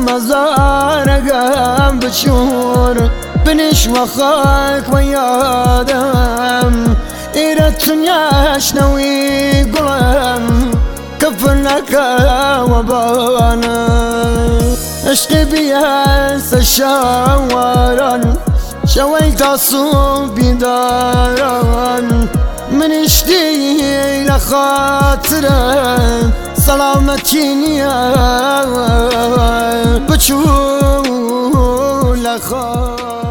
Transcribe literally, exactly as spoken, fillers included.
مزارقم بشور بنش وخاك ويادم إيرتن ياشنوي قلم كفر لك وبانا عشقي بياس الشوارا شويت صوبي دارا من اشتي لخاطره سلامتي يا بچو لخاطره